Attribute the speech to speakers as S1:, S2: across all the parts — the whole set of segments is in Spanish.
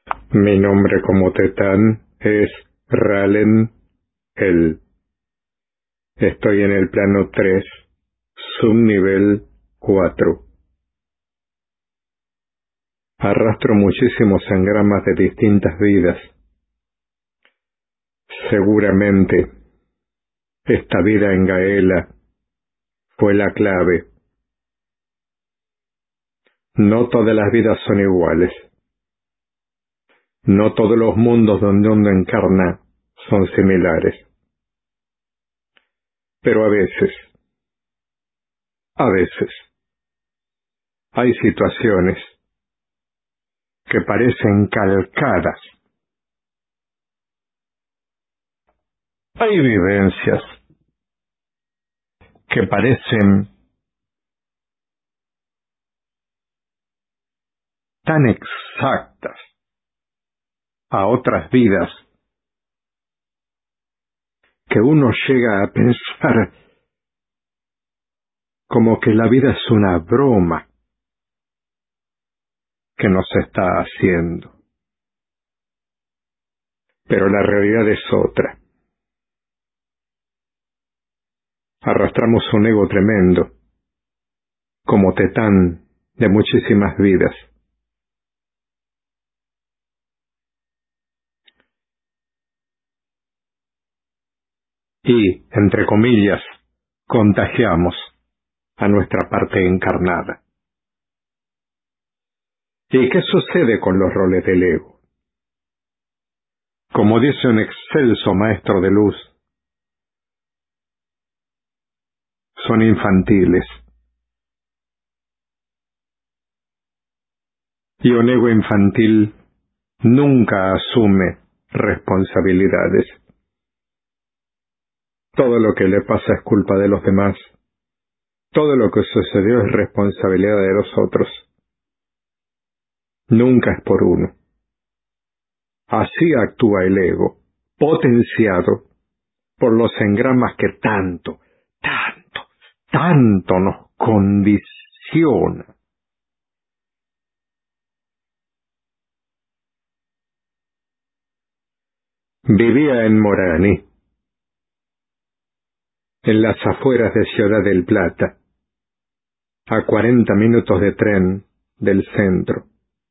S1: Mi nombre como Tetán es Ralen El. Estoy en el plano 3, subnivel 4. Arrastro muchísimos engramas de distintas vidas. Seguramente, esta vida en Gaela fue la clave. No todas las vidas son iguales. No todos los mundos donde uno encarna son similares. Pero a veces, hay situaciones que parecen calcadas. Hay vivencias que parecen tan exactas a otras vidas que uno llega a pensar como que la vida es una broma que nos está haciendo. Pero la realidad es otra. Arrastramos un ego tremendo, como Tetán de muchísimas vidas. Y, entre comillas, contagiamos a nuestra parte encarnada. ¿Y qué sucede con los roles del ego? Como dice un excelso maestro de luz, son infantiles. Y un ego infantil nunca asume responsabilidades. Todo lo que le pasa es culpa de los demás. Todo lo que sucedió es responsabilidad de los otros. Nunca es por uno. Así actúa el ego, potenciado por los engramas que tanto nos condiciona. Vivía en Morani, en las afueras de Ciudad del Plata, a 40 minutos de tren del centro.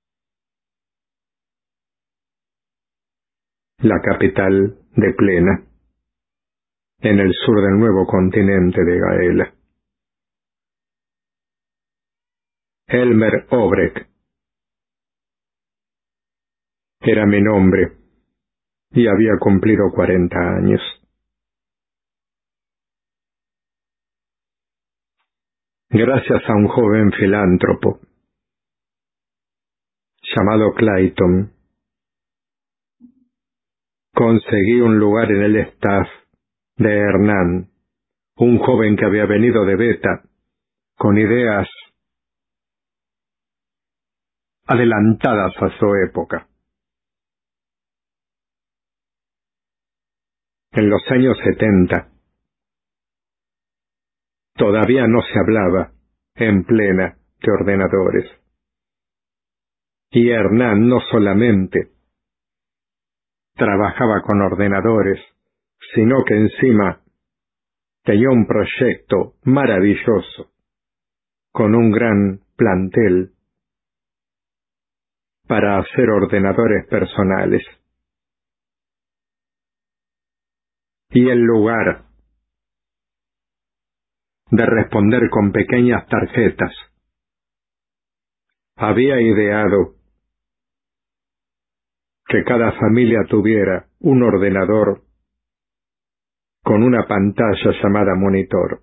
S1: La capital de Plena, en el sur del nuevo continente de Gaela. Elmer Obrecht era mi nombre y había cumplido 40 años. Gracias a un joven filántropo llamado Clayton, conseguí un lugar en el staff de Hernán, un joven que había venido de Beta con ideas adelantadas a su época. En los años 70, todavía no se hablaba en Plena de ordenadores. Y Hernán no solamente trabajaba con ordenadores, sino que encima tenía un proyecto maravilloso, con un gran plantel para hacer ordenadores personales. Y en lugar de responder con pequeñas tarjetas, había ideado que cada familia tuviera un ordenador con una pantalla llamada monitor.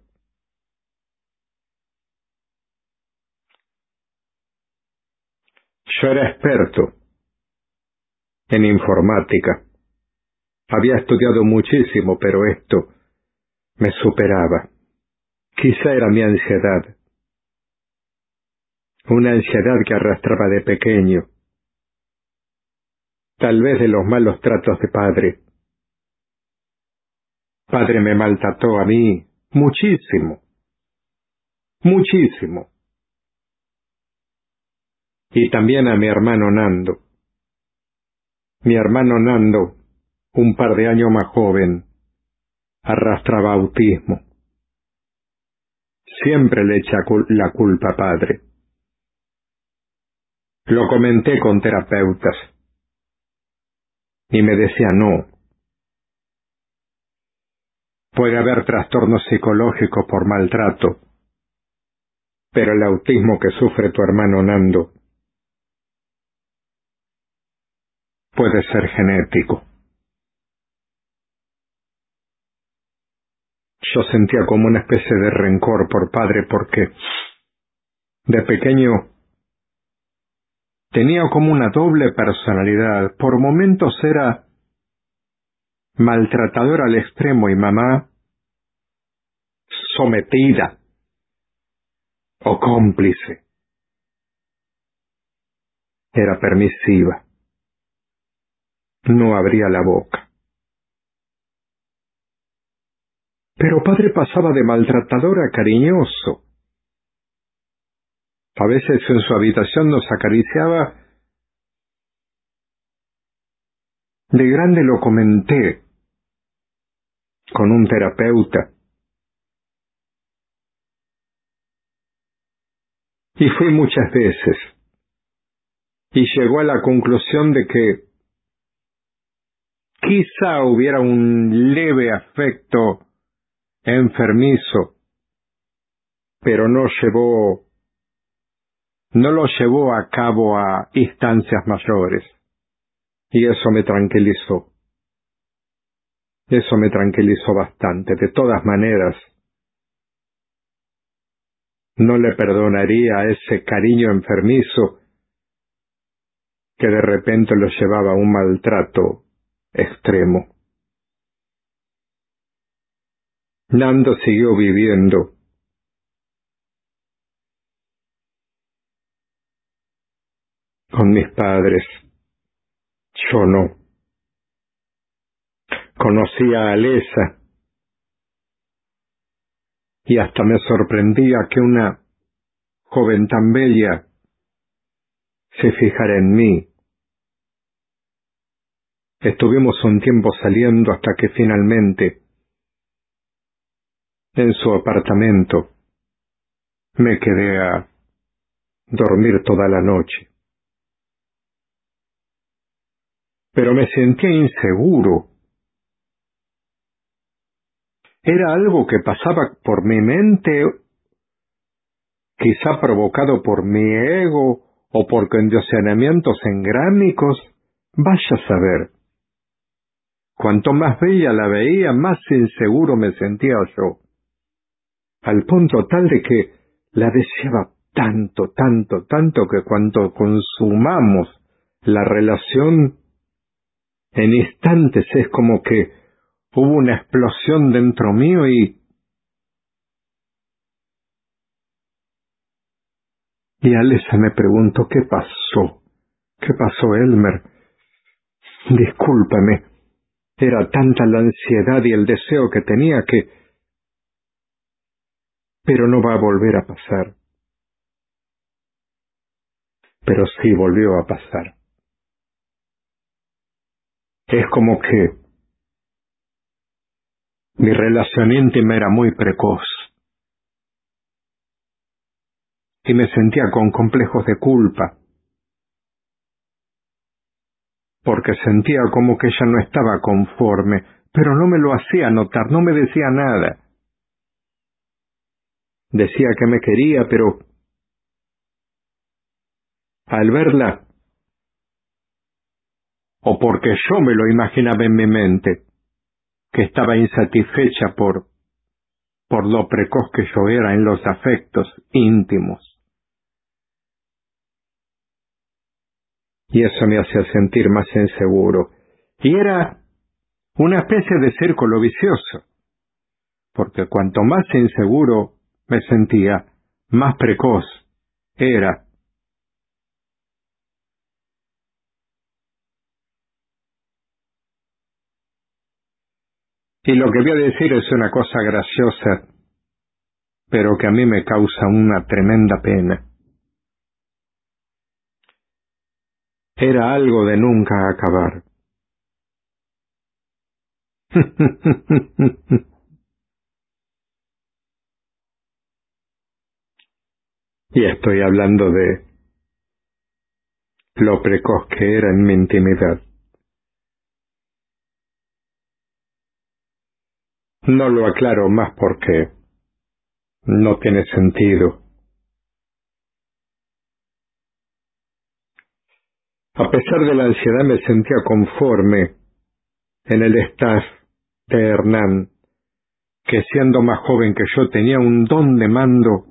S1: Yo era experto en informática. Había estudiado muchísimo, pero esto me superaba. Quizá era mi ansiedad. Una ansiedad que arrastraba de pequeño. Tal vez de los malos tratos de padre. Padre me maltrató a mí muchísimo. Muchísimo. Y también a mi hermano Nando. Mi hermano Nando, un par de años más joven, arrastraba autismo. Siempre le echa la culpa a padre. Lo comenté con terapeutas y me decía no. Puede haber trastornos psicológicos por maltrato, pero el autismo que sufre tu hermano Nando puede ser genético. Yo sentía como una especie de rencor por padre porque de pequeño tenía como una doble personalidad. Por momentos era maltratador al extremo y mamá sometida o cómplice. Era permisiva. No abría la boca. Pero padre pasaba de maltratador a cariñoso. A veces en su habitación nos acariciaba. De grande lo comenté con un terapeuta. Y fui muchas veces. Y llegó a la conclusión de que quizá hubiera un leve afecto enfermizo, pero no lo llevó a cabo a instancias mayores. Y eso me tranquilizó. Eso me tranquilizó bastante. De todas maneras, no le perdonaría a ese cariño enfermizo que de repente lo llevaba a un maltrato extremo. Nando siguió viviendo. Con mis padres. Yo no. Conocí a Alesa y hasta me sorprendía que una joven tan bella se fijara en mí. Estuvimos un tiempo saliendo hasta que finalmente, en su apartamento, me quedé a dormir toda la noche. Pero me sentía inseguro. Era algo que pasaba por mi mente, quizá provocado por mi ego o por condicionamientos engrámicos. Vaya a saber. Cuanto más bella la veía, más inseguro me sentía yo, al punto tal de que la deseaba tanto, tanto, tanto que cuando consumamos la relación, en instantes es como que hubo una explosión dentro mío y Alesa me preguntó, ¿qué pasó? ¿Qué pasó, Elmer? Discúlpame, era tanta la ansiedad y el deseo que tenía que... Pero no va a volver a pasar. Pero sí volvió a pasar. Es como que mi relación íntima era muy precoz y me sentía con complejos de culpa, porque sentía como que ella no estaba conforme, pero no me lo hacía notar, no me decía nada. Decía que me quería, pero al verla, o porque yo me lo imaginaba en mi mente, que estaba insatisfecha por lo precoz que yo era en los afectos íntimos. Y eso me hacía sentir más inseguro. Y era una especie de círculo vicioso, porque cuanto más inseguro me sentía, más precoz era. Y lo que voy a decir es una cosa graciosa, pero que a mí me causa una tremenda pena. Era algo de nunca acabar. Y estoy hablando de lo precoz que era en mi intimidad. No lo aclaro más porque no tiene sentido. A pesar de la ansiedad me sentía conforme en el staff de Hernán, que siendo más joven que yo tenía un don de mando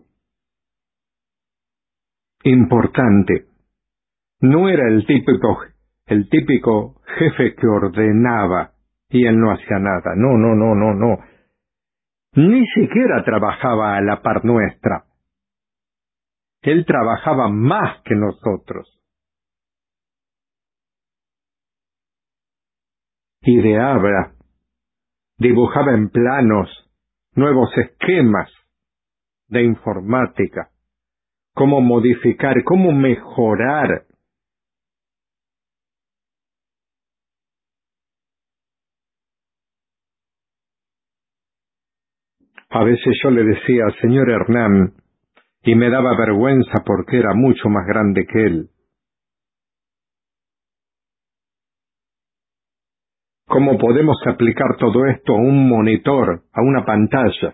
S1: importante. No era el típico jefe que ordenaba y él no hacía nada. No, no, no, no, no. Ni siquiera trabajaba a la par nuestra. Él trabajaba más que nosotros. Ideaba, dibujaba en planos nuevos esquemas de informática, cómo modificar, cómo mejorar. A veces yo le decía, señor Hernán, y me daba vergüenza porque era mucho más grande que él. ¿Cómo podemos aplicar todo esto a un monitor, a una pantalla?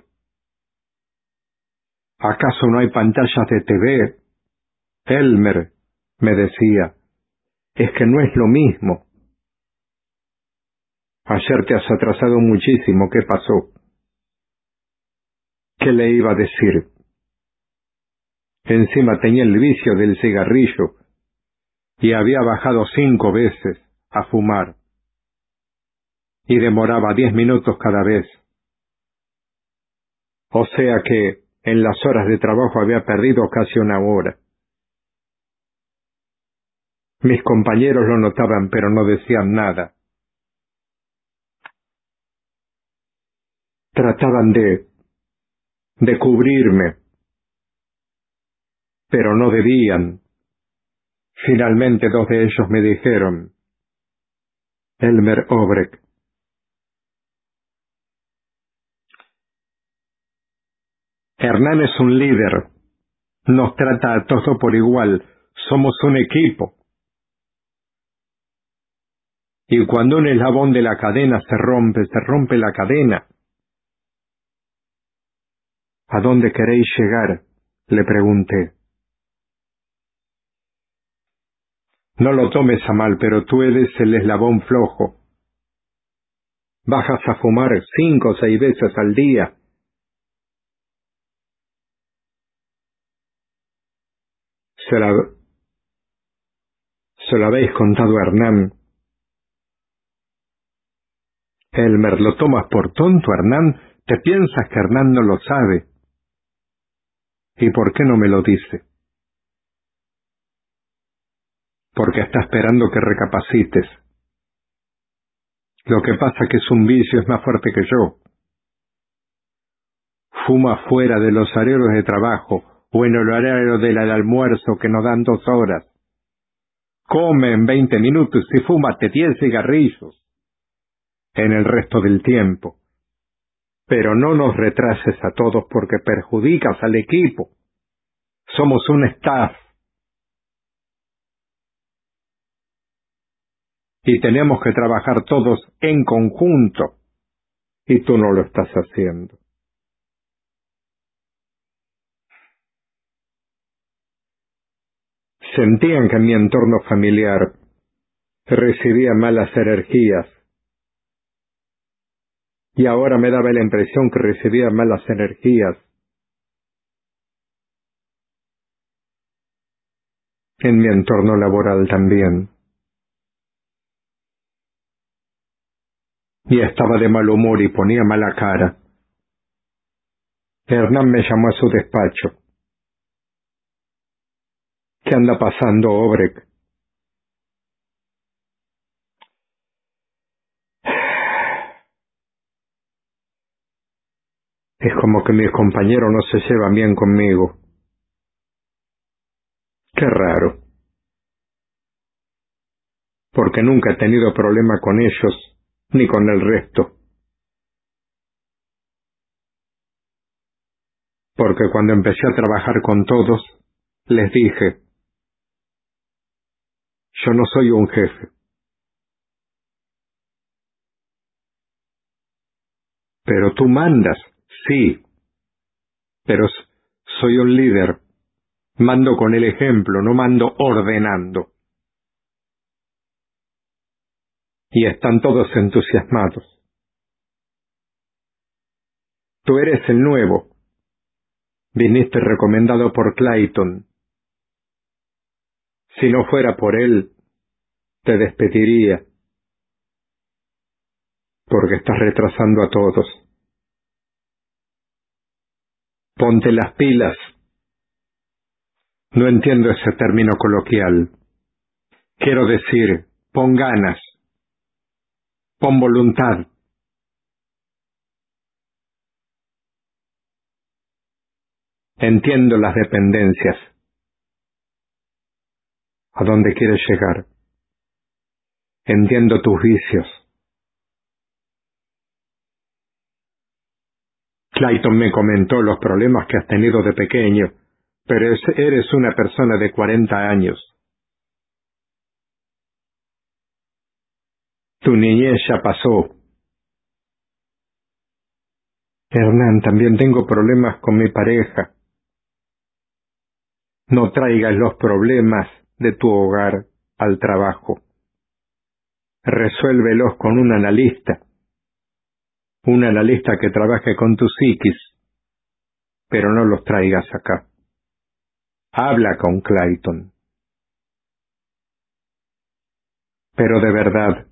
S1: ¿Acaso no hay pantallas de TV? Elmer, me decía, es que no es lo mismo. Ayer te has atrasado muchísimo, ¿qué pasó? ¿Qué le iba a decir? Encima tenía el vicio del cigarrillo y había bajado 5 veces a fumar y demoraba 10 minutos cada vez. O sea que en las horas de trabajo había perdido casi 1 hora. Mis compañeros lo notaban, pero no decían nada. Trataban de cubrirme, pero no debían. Finalmente 2 de ellos me dijeron, Elmer Obrecht, Hernán es un líder, nos trata a todos por igual, somos un equipo. Y cuando un eslabón de la cadena se rompe la cadena. ¿A dónde queréis llegar?, le pregunté. No lo tomes a mal, pero tú eres el eslabón flojo. Bajas a fumar 5 o 6 veces al día. Se lo habéis contado a Hernán. Elmer, ¿lo tomas por tonto, Hernán? ¿Te piensas que Hernán no lo sabe? ¿Y por qué no me lo dice? Porque está esperando que recapacites. Lo que pasa que es un vicio, es más fuerte que yo. Fuma fuera de los horarios de trabajo o en el horario del almuerzo que nos dan 2 horas. Come en 20 minutos y fúmate 10 cigarrillos en el resto del tiempo. Pero no nos retrases a todos porque perjudicas al equipo. Somos un staff y tenemos que trabajar todos en conjunto y tú no lo estás haciendo. Sentían que en mi entorno familiar recibía malas energías y ahora me daba la impresión que recibía malas energías en mi entorno laboral también. Y estaba de mal humor y ponía mala cara. Hernán me llamó a su despacho. ¿Qué anda pasando, Obrecht? Es como que mis compañeros no se llevan bien conmigo. Qué raro, porque nunca he tenido problema con ellos, ni con el resto. porque cuando empecé a trabajar con todos, les dije, yo no soy un jefe. Pero tú mandas, sí, pero soy un líder. Mando con el ejemplo, no mando ordenando. Y están todos entusiasmados. Tú eres el nuevo. Viniste recomendado por Clayton. Si no fuera por él, te despediría, porque estás retrasando a todos. Ponte las pilas. No entiendo ese término coloquial. Quiero decir, pon ganas, pon voluntad. Entiendo las dependencias. ¿A dónde quieres llegar? Entiendo tus vicios. Clayton me comentó los problemas que has tenido de pequeño, pero eres una persona de 40 años. Tu niñez ya pasó. Hernán, también tengo problemas con mi pareja. No traigas los problemas de tu hogar al trabajo. Resuélvelos con un analista que trabaje con tu psiquis, pero no los traigas acá. Habla con Clayton. Pero de verdad,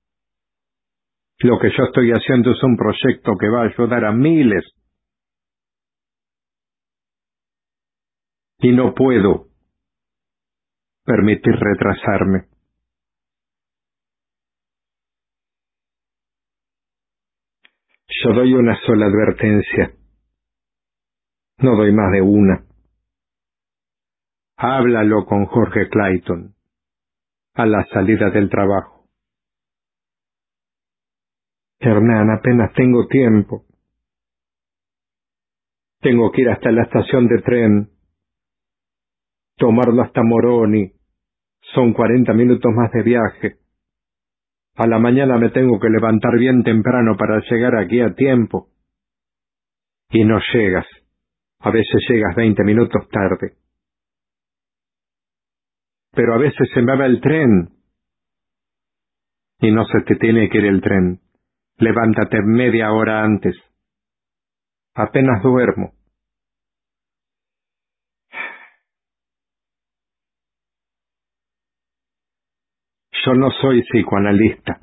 S1: lo que yo estoy haciendo es un proyecto que va a ayudar a miles. Y no puedo permitir retrasarme. Yo doy una sola advertencia. No doy más de una. Háblalo con Jorge Clayton a la salida del trabajo. Hernán, apenas tengo tiempo. Tengo que ir hasta la estación de tren, tomarlo hasta Moroni. Son 40 minutos más de viaje. A la mañana me tengo que levantar bien temprano para llegar aquí a tiempo. Y no llegas. A veces llegas 20 minutos tarde. Pero a veces se me va el tren. Y no se te tiene que ir el tren. Levántate media hora antes. Apenas duermo. Yo no soy psicoanalista.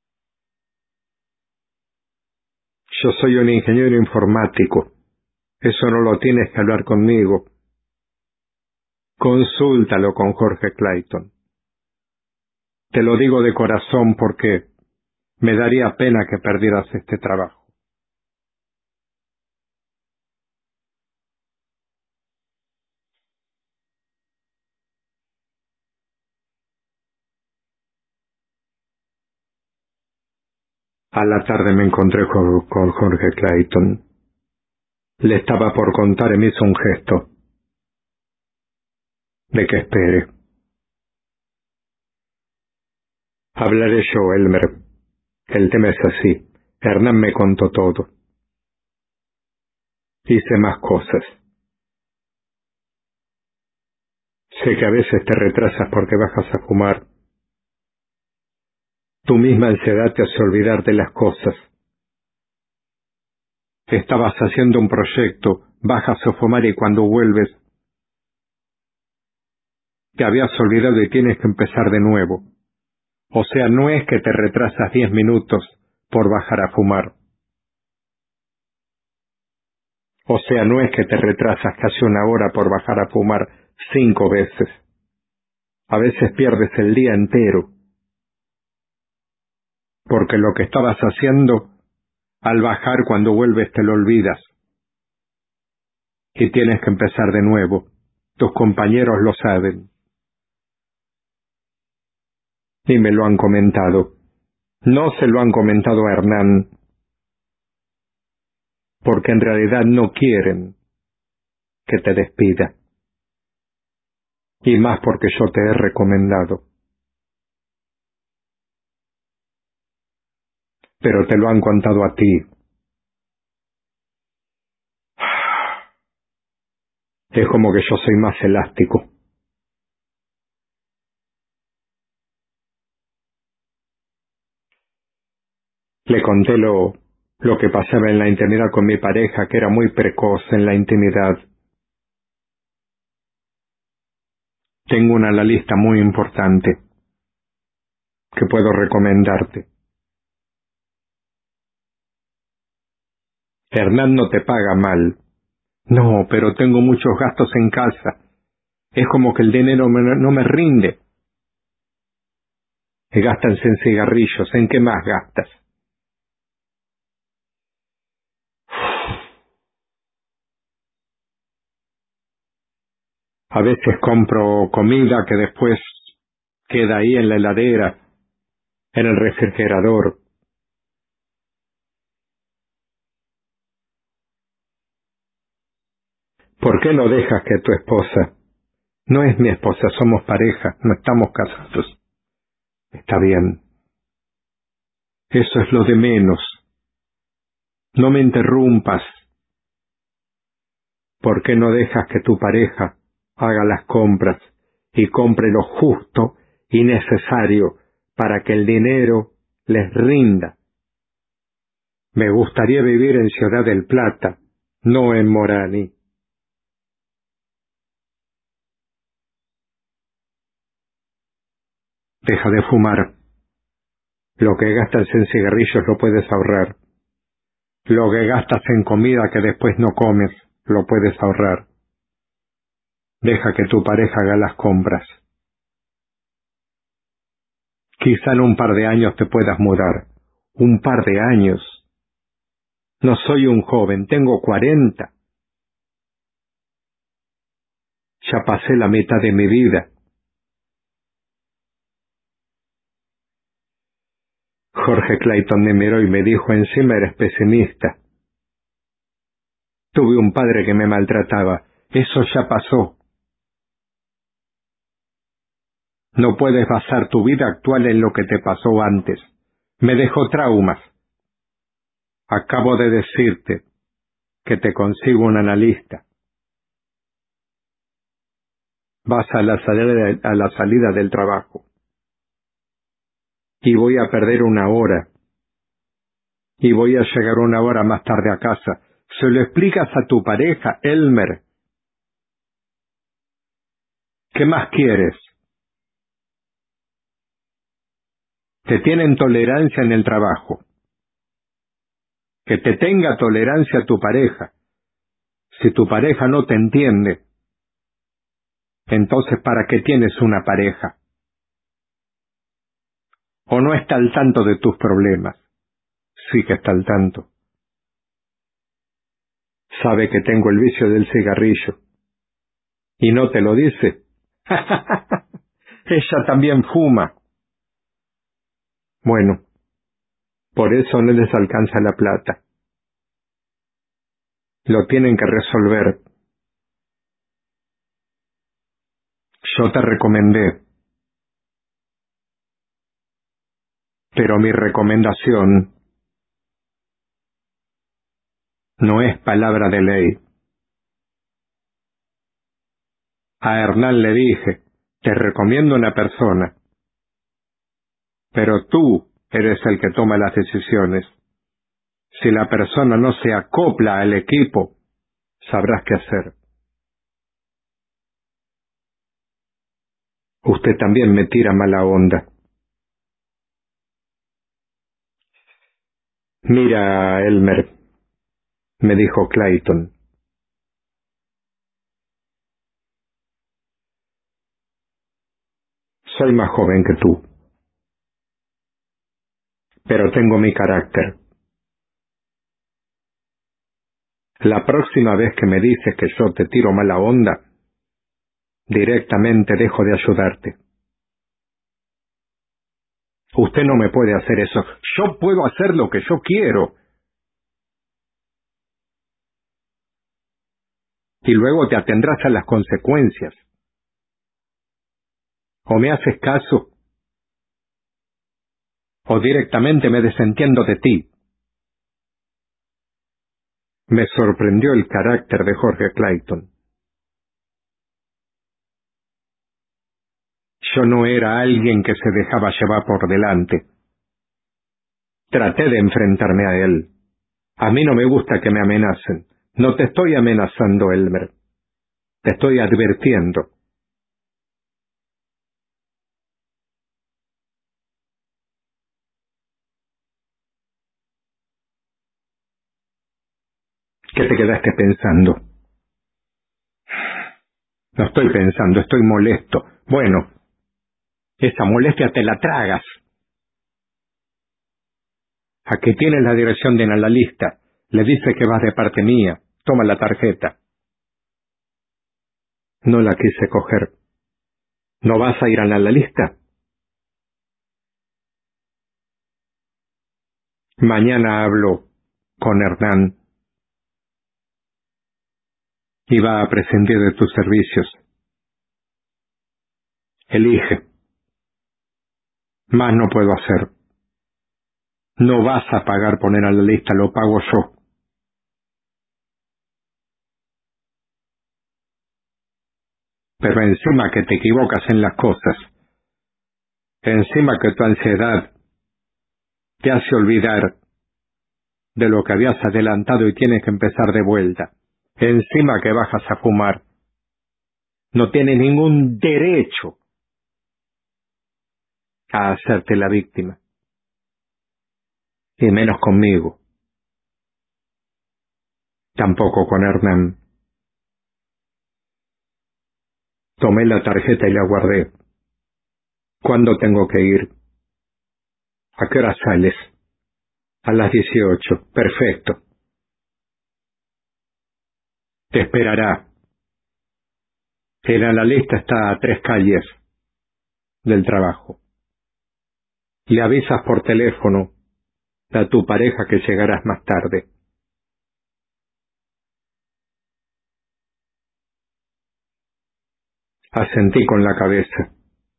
S1: Yo soy un ingeniero informático. Eso no lo tienes que hablar conmigo. Consúltalo con Jorge Clayton. Te lo digo de corazón porque me daría pena que perdieras este trabajo. A la tarde me encontré con Jorge Clayton. Le estaba por contar y me hizo un gesto de que espere. Hablaré yo, Elmer. El tema es así. Hernán me contó todo. Hice más cosas. Sé que a veces te retrasas porque bajas a fumar. Tu misma ansiedad te hace olvidar de las cosas. Estabas haciendo un proyecto, bajas a fumar y cuando vuelves te habías olvidado y tienes que empezar de nuevo. O sea, no es que te retrasas 10 minutos por bajar a fumar. O sea, no es que te retrasas casi una hora por bajar a fumar 5 veces. A veces pierdes el día entero. Porque lo que estabas haciendo, al bajar cuando vuelves te lo olvidas. Y tienes que empezar de nuevo. Tus compañeros lo saben. Y me lo han comentado. No se lo han comentado a Hernán, porque en realidad no quieren que te despida. Y más porque yo te he recomendado. Pero te lo han contado a ti. Es como que yo soy más elástico. Le conté lo que pasaba en la intimidad con mi pareja, que era muy precoz en la intimidad. Tengo una la lista muy importante que puedo recomendarte. Hernán no te paga mal. No, pero tengo muchos gastos en casa. Es como que el dinero no me rinde. Gástanse en cigarrillos. ¿En qué más gastas? A veces compro comida que después queda ahí en la heladera, en el refrigerador. ¿Por qué no dejas que tu esposa? No es mi esposa, somos pareja, no estamos casados. Está bien. Eso es lo de menos. No me interrumpas. ¿Por qué no dejas que tu pareja haga las compras y compre lo justo y necesario para que el dinero les rinda? Me gustaría vivir en Ciudad del Plata, no en Morani. Deja de fumar. Lo que gastas en cigarrillos lo puedes ahorrar. Lo que gastas en comida que después no comes, lo puedes ahorrar. Deja que tu pareja haga las compras. Quizá en un par de años te puedas mudar. Un par de años. No soy un joven, tengo 40. Ya pasé la mitad de mi vida. Jorge Clayton me miró y me dijo: encima eres pesimista. Tuve un padre que me maltrataba. Eso ya pasó. No puedes basar tu vida actual en lo que te pasó antes. Me dejó traumas. Acabo de decirte que te consigo un analista. Vas a la salida del trabajo. Y voy a perder una hora. Y voy a llegar una hora más tarde a casa. Se lo explicas a tu pareja, Elmer. ¿Qué más quieres? Te tienen tolerancia en el trabajo. Que te tenga tolerancia tu pareja. Si tu pareja no te entiende, entonces ¿para qué tienes una pareja? ¿O no está al tanto de tus problemas? Sí que está al tanto. Sabe que tengo el vicio del cigarrillo. ¿Y no te lo dice? Ella también fuma. Bueno, por eso no les alcanza la plata. Lo tienen que resolver. Yo te recomendé, pero mi recomendación no es palabra de ley. A Hernán le dije: te recomiendo una persona, pero tú eres el que toma las decisiones. Si la persona no se acopla al equipo, sabrás qué hacer. Usted también me tira mala onda. Mira, Elmer, me dijo Clayton. Soy más joven que tú, pero tengo mi carácter. La próxima vez que me dices que yo te tiro mala onda, directamente dejo de ayudarte. Usted no me puede hacer eso. Yo puedo hacer lo que yo quiero. y luego te atendrás a las consecuencias. O me haces caso, o directamente me desentiendo de ti. Me sorprendió el carácter de Jorge Clayton. Yo no era alguien que se dejaba llevar por delante. Traté de enfrentarme a él. A mí no me gusta que me amenacen. No te estoy amenazando, Elmer. Te estoy advirtiendo. ¿Qué te quedaste pensando? No estoy pensando, estoy molesto. Bueno, esa molestia te la tragas. Aquí tienes la dirección de la lista. Le dice que vas de parte mía. Toma la tarjeta. No la quise coger. ¿No vas a ir a la lista? Mañana hablo con Hernán y va a prescindir de tus servicios. Elige. Más no puedo hacer. No vas a pagar poner a la lista, lo pago yo. Pero encima que te equivocas en las cosas, encima que tu ansiedad te hace olvidar de lo que habías adelantado y tienes que empezar de vuelta, encima que bajas a fumar, no tienes ningún derecho a hacerte la víctima, y menos conmigo, tampoco con Hernán. Tomé la tarjeta y la guardé. ¿Cuándo tengo que ir? ¿A qué hora sales? A las 18. Perfecto. Te esperará. El analista está a 3 calles del trabajo. Le avisas por teléfono a tu pareja que llegarás más tarde. Asentí con la cabeza.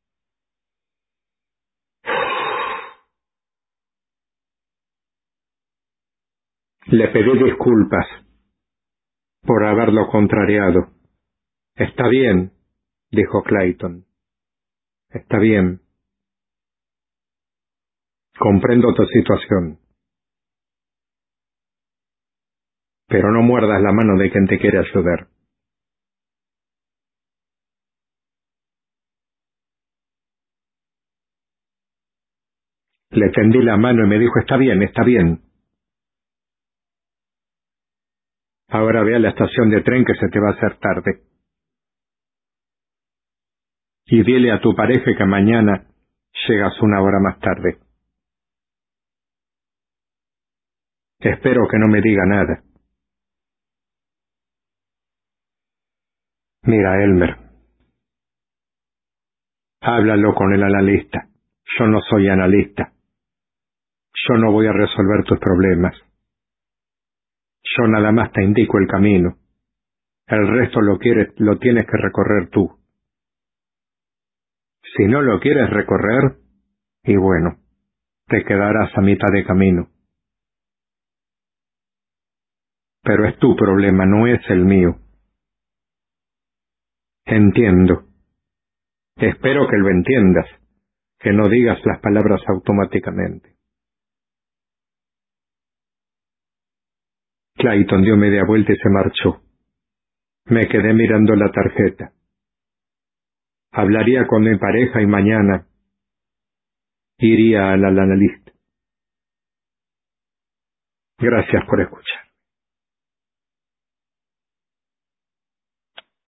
S1: Le pedí disculpas por haberlo contrariado. Está bien, dijo Clayton. Está bien. Comprendo tu situación. Pero no muerdas la mano de quien te quiere ayudar. Le tendí la mano y me dijo, está bien, está bien. Ahora ve a la estación de tren que se te va a hacer tarde. Y dile a tu pareja que mañana llegas 1 hora más tarde. Espero que no me diga nada. Mira, Elmer, háblalo con el analista. Yo no soy analista. Yo no voy a resolver tus problemas. Yo nada más te indico el camino. El resto lo tienes que recorrer tú. Si no lo quieres recorrer, y bueno, te quedarás a mitad de camino. Pero es tu problema, no es el mío. Entiendo. Espero que lo entiendas, que no digas las palabras automáticamente. Clayton dio media vuelta y se marchó. Me quedé mirando la tarjeta. Hablaría con mi pareja y mañana iría al analista. Gracias por escuchar.